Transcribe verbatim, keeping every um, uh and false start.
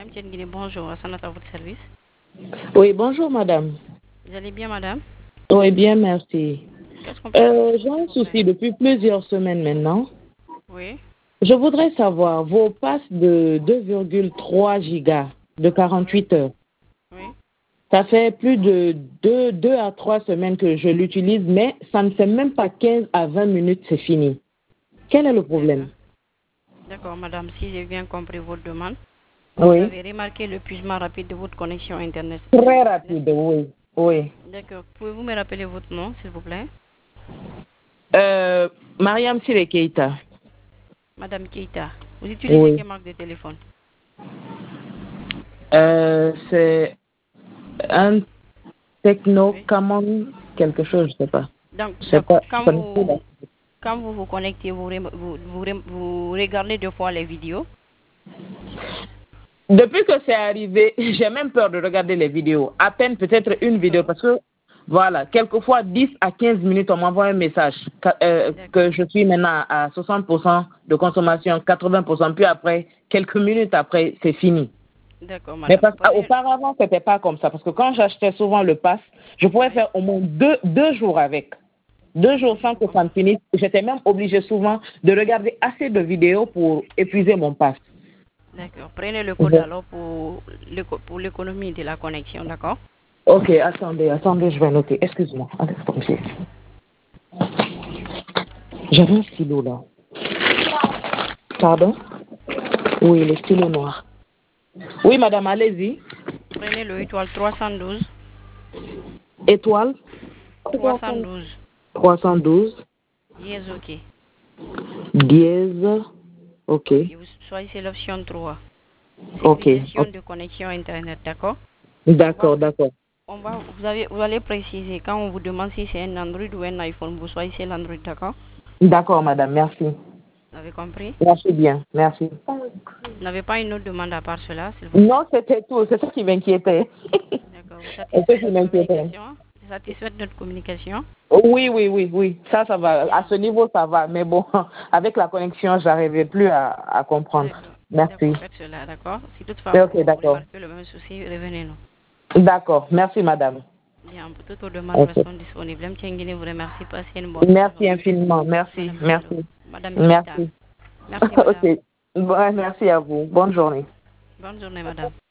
Madame Guinée, bonjour, Sanat à votre service. Oui, bonjour madame. Vous allez bien, madame? Oui, bien, merci. Qu'est-ce qu'on peut faire Euh, pour J'ai vous, s'il un vous plaît? souci depuis plusieurs semaines maintenant. Oui, Je voudrais savoir vos passes de deux virgule trois gigas de oui, quarante-huit heures. oui. Ça fait plus de deux, deux à trois semaines que je l'utilise, mais ça ne fait même pas quinze à vingt minutes, c'est fini. Quel est le D'accord. problème? D'accord, madame, si j'ai bien compris votre demande, vous Oui. avez remarqué l'épuisement rapide de votre connexion Internet. Très N'est-ce rapide, pas? oui. Oui. D'accord. Pouvez-vous me rappeler votre nom, s'il vous plaît? Euh, Mariam Sire Keita. Madame Keita. Vous utilisez Oui. quelle marque de téléphone? Euh, c'est un Techno Oui. Camon, quelque chose, je sais pas. Donc, Je sais d'accord. pas, je Quand connais plus là. vous, quand vous vous connectez, vous, rem- vous, vous, rem- vous regardez deux fois les vidéos. Depuis que c'est arrivé, j'ai même peur de regarder les vidéos. À peine peut-être une vidéo D'accord. parce que, voilà, quelquefois dix à quinze minutes, on m'envoie un message que, euh, D'accord. que je suis maintenant à soixante pour cent de consommation, quatre-vingts pour cent, puis après, quelques minutes après, c'est fini. D'accord, Mais madame. parce, ah, Prenez, auparavant, c'était pas comme ça. Parce que quand j'achetais souvent le pass, je pouvais oui. faire au moins deux, deux jours avec. Deux jours D'accord, je sans vous que ça me comprends. finisse. J'étais même obligée souvent de regarder assez de vidéos pour épuiser mon pass. D'accord. Prenez le code Mhm. alors pour l'éco- pour l'économie de la connexion, d'accord? Ok, attendez, attendez, je vais noter. Excuse-moi. Attendez. J'avais un stylo là. Pardon? Oui, le stylo noir. Oui, madame, allez-y. Prenez le étoile trois cent douze. Étoile trois cent douze. trois cent douze. Dièse OK. Dièse. Ok. Et vous choisissez l'option trois. Ok. Sécurisation Ok. de connexion Internet, d'accord? On va D'accord, vous, d'accord. on va, vous, avez, vous allez préciser quand on vous demande si c'est un Android ou un iPhone, vous choisissez l'Android, d'accord? D'accord, madame, merci. Vous avez compris? Merci bien, merci. Vous n'avez pas une autre demande à part cela, s'il vous plaît? Non, c'était tout. C'est ça qui m'inquiétait. D'accord. Vous C'est ça satisfaites qui notre m'inquiétait. communication? Vous satisfaites notre communication? Oui, oui, oui, oui. Ça, ça va. À Bien. ce niveau, ça va. Mais bon, avec la connexion, j'arrivais plus à, à comprendre. D'accord. Merci. D'accord, faites cela, d'accord? Si toutefois Ok, vous d'accord. remarquez le même souci, revenez-nous. D'accord. Merci, madame. Bien, pour toutes vos demandes, nous Ok. restons disponibles. M. Tchengine vous remercie. Passez une bonne Merci journée. infiniment. Merci. Madame Diallo. Merci. Madame Keita. Merci. Merci, madame. Ok. Bon, merci à vous. Bonne journée. Bonne journée, madame.